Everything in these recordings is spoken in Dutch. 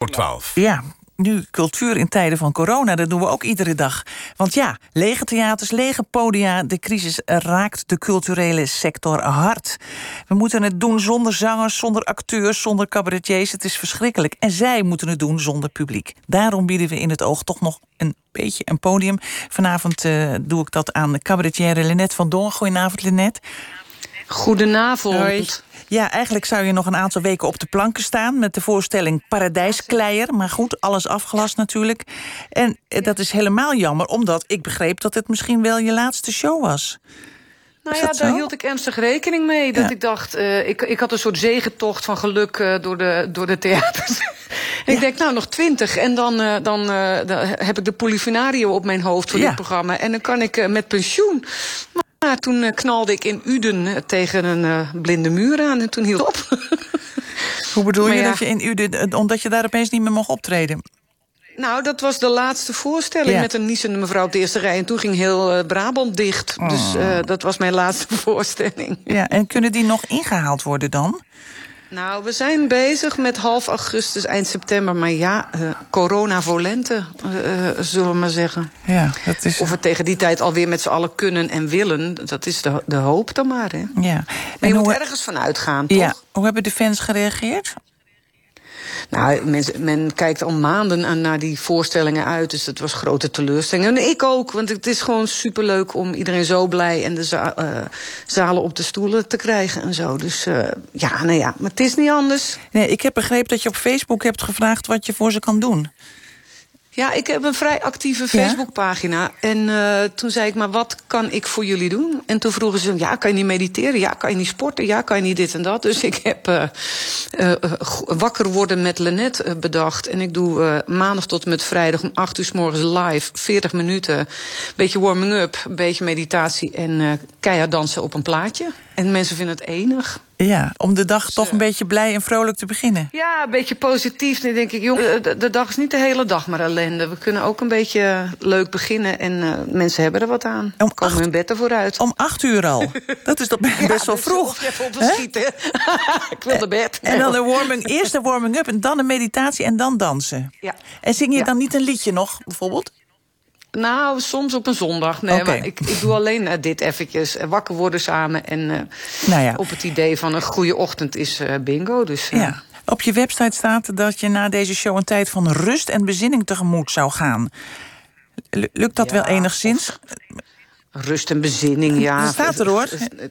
12. Ja, nu cultuur in tijden van corona, dat doen we ook iedere dag. Want ja, lege theaters, lege podia, de crisis raakt de culturele sector hard. We moeten het doen zonder zangers, zonder acteurs, zonder cabaretiers. Het is verschrikkelijk. En zij moeten het doen zonder publiek. Daarom bieden we in het oog toch nog een beetje een podium. Vanavond doe ik dat aan de cabaretière Lynette van Dongen. Goedenavond, Lynette. Goedenavond. Hoi. Ja, eigenlijk zou je nog een aantal weken op de planken staan met de voorstelling Paradijskleier. Maar goed, alles afgelast natuurlijk. En dat is helemaal jammer, omdat ik begreep dat het misschien wel je laatste show was. Nou ja, daar hield ik ernstig rekening mee. Dat ik dacht, ik had een soort zegentocht van geluk door de theaters. En ik denk, nou, nog 20. En dan heb ik de Polifenario op mijn hoofd voor dit programma. En dan kan ik met pensioen. Maar toen knalde ik in Uden tegen een blinde muur aan. En toen hield het op. Hoe bedoel je dat je in Uden, omdat je daar opeens niet meer mocht optreden? Nou, dat was de laatste voorstelling met een niezende mevrouw op de eerste rij. En toen ging heel Brabant dicht. Dus dat was mijn laatste voorstelling. Ja, en kunnen die nog ingehaald worden dan? Nou, we zijn bezig met half augustus, eind september. Maar ja, corona volente, zullen we maar zeggen. Ja, dat is... Of we tegen die tijd alweer met z'n allen kunnen en willen, dat is de hoop dan maar. Hè? Ja. Maar je moet ergens van uitgaan, toch? Ja. Hoe hebben de fans gereageerd? Nou, men kijkt al maanden naar die voorstellingen uit. Dus dat was grote teleurstelling. En ik ook, want het is gewoon superleuk om iedereen zo blij... en de zalen op de stoelen te krijgen en zo. Dus maar het is niet anders. Nee, ik heb begrepen dat je op Facebook hebt gevraagd wat je voor ze kan doen. Ja, ik heb een vrij actieve Facebookpagina. En toen zei ik, maar wat kan ik voor jullie doen? En toen vroegen ze, ja, kan je niet mediteren? Ja, kan je niet sporten? Ja, kan je niet dit en dat? Dus ik heb wakker worden met Lynette bedacht. En ik doe maandag tot en met vrijdag om 8 uur 's morgens live, 40 minuten. Een beetje warming-up, een beetje meditatie en keihard dansen op een plaatje. En mensen vinden het enig. Ja, om de dag toch een beetje blij en vrolijk te beginnen. Ja, een beetje positief. Dan denk ik, jongen, de dag is niet de hele dag maar ellende. We kunnen ook een beetje leuk beginnen en mensen hebben er wat aan. Komen hun bed ervoor uit. Om 8 uur al? Dat is toch best wel vroeg. Even op te schieten. Ik wil naar bed. En dan eerst een warming-up en dan een meditatie en dan dansen. Ja. En zing je dan niet een liedje nog, bijvoorbeeld? Nou, soms op een zondag. Nee, maar ik doe alleen dit eventjes. Wakker worden samen. En op het idee van een goede ochtend is bingo. Dus, ja. Op je website staat dat je na deze show een tijd van rust en bezinning tegemoet zou gaan. Lukt dat wel enigszins? Rust en bezinning, ja. Dat staat er, hoor.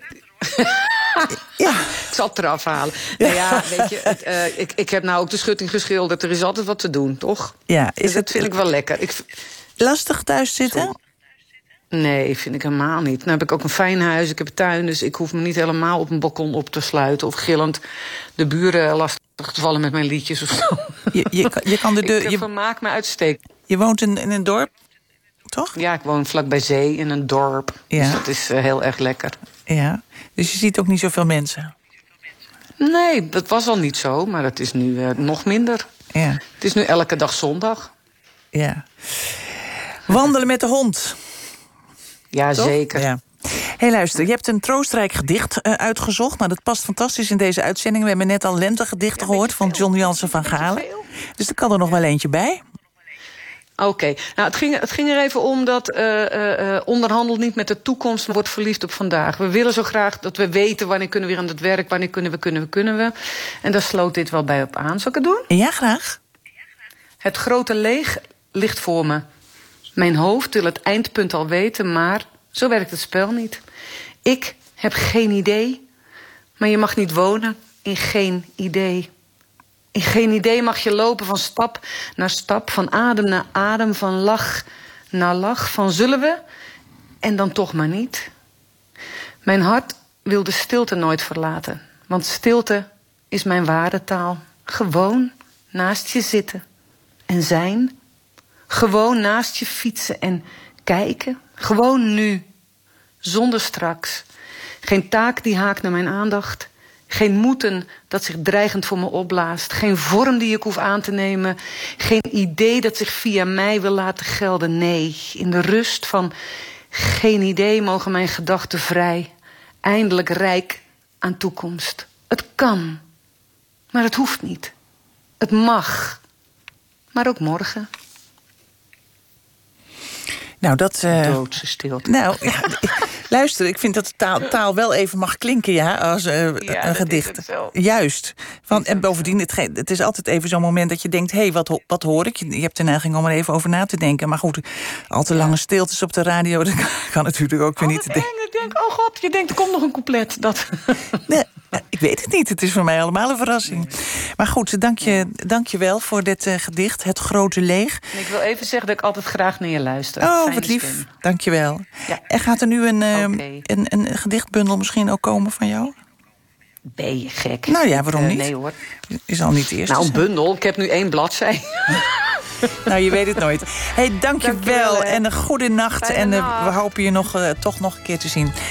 Ja. Ik zal het eraf halen. Ja. Nou ja, weet je, ik heb nou ook de schutting geschilderd. Er is altijd wat te doen, toch? Ja, dus dat vind ik wel lekker. Lastig thuis zitten? Nee, vind ik helemaal niet. Nou heb ik ook een fijn huis, ik heb een tuin... dus ik hoef me niet helemaal op een balkon op te sluiten... of gillend de buren lastig te vallen met mijn liedjes of zo. Je kan de deur... Ik vermaak me uitstekend. Je woont in een dorp, toch? Ja, ik woon vlakbij zee in een dorp. Ja. Dus dat is heel erg lekker. Ja, dus je ziet ook niet zoveel mensen? Nee, dat was al niet zo, maar het is nu nog minder. Ja. Het is nu elke dag zondag. Ja. Wandelen met de hond. Ja, toch? Zeker. Ja. Hey, luister, je hebt een troostrijk gedicht uitgezocht. Nou, dat past fantastisch in deze uitzending. We hebben net al lentegedichten gehoord van John Jansen van Galen. Dus er kan er nog wel eentje bij. Oké. Nou, het ging er even om dat onderhandel niet met de toekomst, maar wordt verliefd op vandaag. We willen zo graag dat we weten wanneer kunnen we weer aan het werk, wanneer kunnen we. En daar sloot dit wel bij op aan. Zal ik het doen? Ja, graag. Het grote leeg ligt voor me. Mijn hoofd wil het eindpunt al weten, maar zo werkt het spel niet. Ik heb geen idee, maar je mag niet wonen in geen idee. In geen idee mag je lopen van stap naar stap, van adem naar adem, van lach naar lach, van zullen we en dan toch maar niet. Mijn hart wil de stilte nooit verlaten, want stilte is mijn waardetaal. Gewoon naast je zitten en zijn. Gewoon naast je fietsen en kijken. Gewoon nu, zonder straks. Geen taak die haakt naar mijn aandacht. Geen moeten dat zich dreigend voor me opblaast. Geen vorm die ik hoef aan te nemen. Geen idee dat zich via mij wil laten gelden. Nee, in de rust van geen idee mogen mijn gedachten vrij. Eindelijk rijk aan toekomst. Het kan, maar het hoeft niet. Het mag, maar ook morgen. Nou, dat... Doodse stilte. Nou, ja, luister, ik vind dat de taal wel even mag klinken, ja, als een gedicht. Is het zo. Juist. En bovendien, het is altijd even zo'n moment dat je denkt... hé, wat hoor ik? Je hebt de neiging om er even over na te denken. Maar goed, al te lange stiltes op de radio... dat kan natuurlijk ook weer niet. Ik denk, oh god, je denkt, er komt nog een couplet. Dat. Nee, ik weet het niet. Het is voor mij allemaal een verrassing. Maar goed, dank je wel voor dit gedicht, Het Grote Leeg. En ik wil even zeggen dat ik altijd graag naar je luister. Oh, Fijne wat lief. stem. Dank je wel. Ja. En gaat er nu een gedichtbundel misschien ook komen van jou? Ben je gek? Nou ja, waarom niet? Nee hoor. Is al niet eerst. Nou, een bundel. Ik heb nu 1 bladzij. Nou, je weet het nooit. Hey, dank je wel en een goede nacht. Fijne En nacht. we hopen je toch nog een keer te zien.